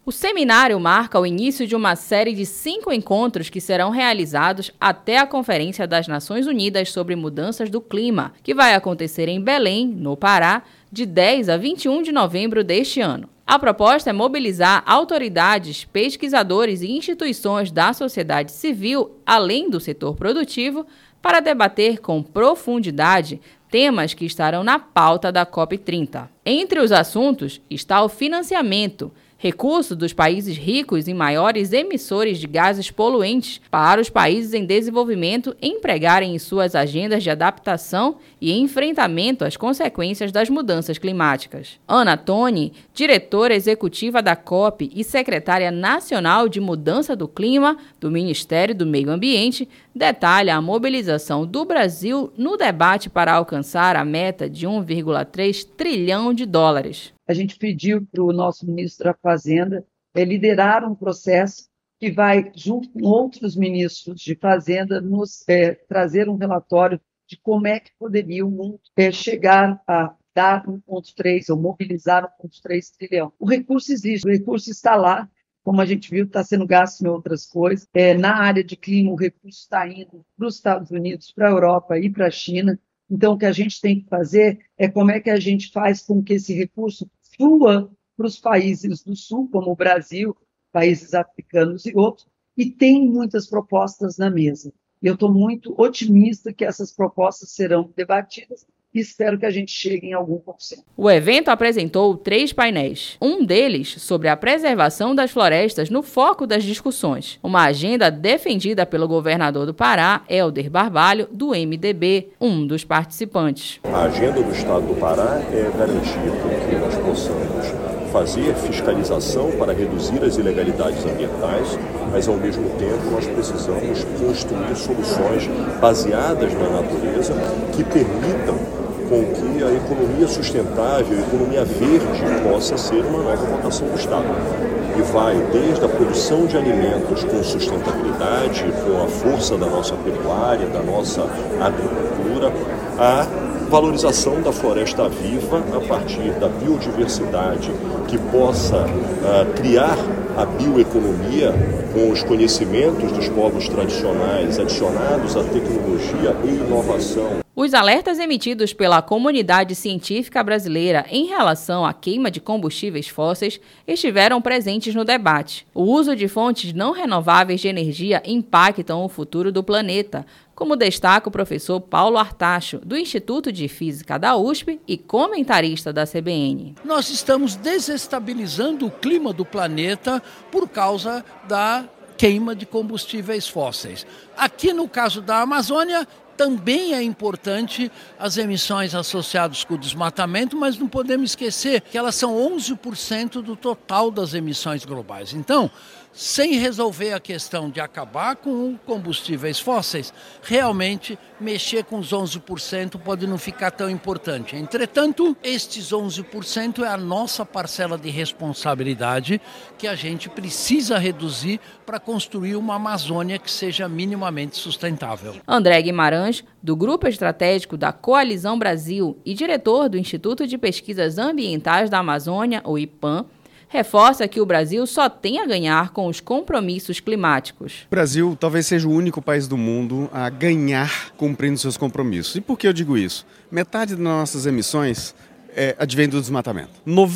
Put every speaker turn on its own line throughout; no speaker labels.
O seminário marca o início de uma série de 5 encontros que serão realizados até a Conferência das Nações Unidas sobre Mudanças do Clima, que vai acontecer em Belém, no Pará, de 10 a 21 de novembro deste ano. A proposta é mobilizar autoridades, pesquisadores e instituições da sociedade civil, além do setor produtivo, para debater com profundidade temas que estarão na pauta da COP30. Entre os assuntos está o financiamento, recurso dos países ricos e maiores emissores de gases poluentes para os países em desenvolvimento empregarem em suas agendas de adaptação e enfrentamento às consequências das mudanças climáticas. Ana Toni, diretora executiva da COP e secretária nacional de Mudança do Clima do Ministério do Meio Ambiente, detalha a mobilização do Brasil no debate para alcançar a meta de 1,3 trilhão de dólares.
A gente pediu para o nosso ministro da Fazenda liderar um processo que vai, junto com outros ministros de Fazenda, nos trazer um relatório de como é que poderia o mundo chegar a dar 1,3 ou mobilizar 1,3 trilhão. O recurso existe, o recurso está lá, como a gente viu, está sendo gasto em outras coisas. Na área de clima, o recurso está indo para os Estados Unidos, para a Europa e para a China. Então, o que a gente tem que fazer é como é que a gente faz com que esse recurso flua para os países do Sul, como o Brasil, países africanos e outros, e tem muitas propostas na mesa. Eu estou muito otimista que essas propostas serão debatidas e espero que a gente chegue em algum consenso.
O evento apresentou 3 painéis, um deles sobre a preservação das florestas no foco das discussões, uma agenda defendida pelo governador do Pará, Helder Barbalho, do MDB, um dos participantes.
A agenda do Estado do Pará é garantir que nós possamos fazer fiscalização para reduzir as ilegalidades ambientais, mas ao mesmo tempo nós precisamos construir soluções baseadas na natureza que permitam com que a economia sustentável, a economia verde possa ser uma nova vocação do Estado. E vai desde a produção de alimentos com sustentabilidade, com a força da nossa pecuária, da nossa agricultura, a valorização da floresta viva a partir da biodiversidade que possa criar a bioeconomia com os conhecimentos dos povos tradicionais adicionados à tecnologia e inovação.
Os alertas emitidos pela comunidade científica brasileira em relação à queima de combustíveis fósseis estiveram presentes no debate. O uso de fontes não renováveis de energia impactam o futuro do planeta, como destaca o professor Paulo Artacho, do Instituto de Física da USP e comentarista da CBN.
Nós estamos desestabilizando o clima do planeta por causa da queima de combustíveis fósseis. Aqui no caso da Amazônia, também é importante as emissões associadas com o desmatamento, mas não podemos esquecer que elas são 11% do total das emissões globais. Então, sem resolver a questão de acabar com combustíveis fósseis, realmente mexer com os 11% pode não ficar tão importante. Entretanto, estes 11% é a nossa parcela de responsabilidade que a gente precisa reduzir para construir uma Amazônia que seja minimamente sustentável.
André Guimarães, do Grupo Estratégico da Coalizão Brasil e diretor do Instituto de Pesquisas Ambientais da Amazônia, o IPAM, reforça que o Brasil só tem a ganhar com os compromissos climáticos.
O Brasil talvez seja o único país do mundo a ganhar cumprindo seus compromissos. E por que eu digo isso? Metade das nossas emissões advém do desmatamento.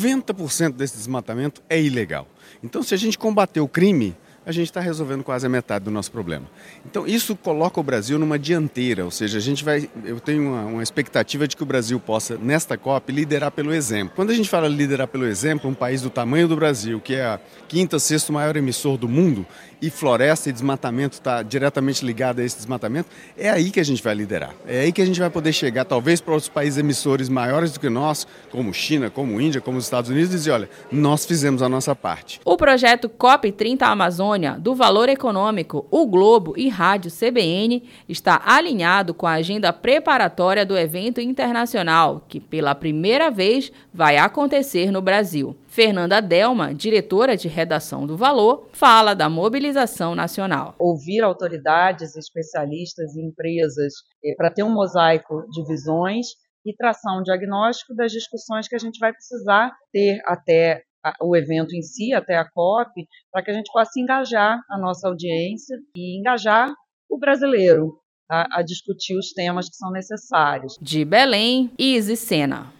90% desse desmatamento é ilegal. Então, se a gente combater o crime, a gente está resolvendo quase a metade do nosso problema. Então, isso coloca o Brasil numa dianteira, ou seja, eu tenho uma expectativa de que o Brasil possa, nesta COP, liderar pelo exemplo. Quando a gente fala liderar pelo exemplo, um país do tamanho do Brasil, que é a quinta, sexto maior emissor do mundo, e floresta e desmatamento está diretamente ligado a esse desmatamento, é aí que a gente vai liderar. É aí que a gente vai poder chegar, talvez, para outros países emissores maiores do que nós, como China, como Índia, como os Estados Unidos, e dizer, olha, nós fizemos a nossa parte.
O projeto COP30 Amazônia, do Valor Econômico, o Globo e Rádio CBN, está alinhado com a agenda preparatória do evento internacional, que pela primeira vez vai acontecer no Brasil. Fernanda Delma, diretora de redação do Valor, fala da mobilização nacional.
Ouvir autoridades, especialistas e empresas para ter um mosaico de visões e traçar um diagnóstico das discussões que a gente vai precisar ter até o evento em si, até a COP, para que a gente possa engajar a nossa audiência e engajar o brasileiro a discutir os temas que são necessários.
De Belém, Isis Sena.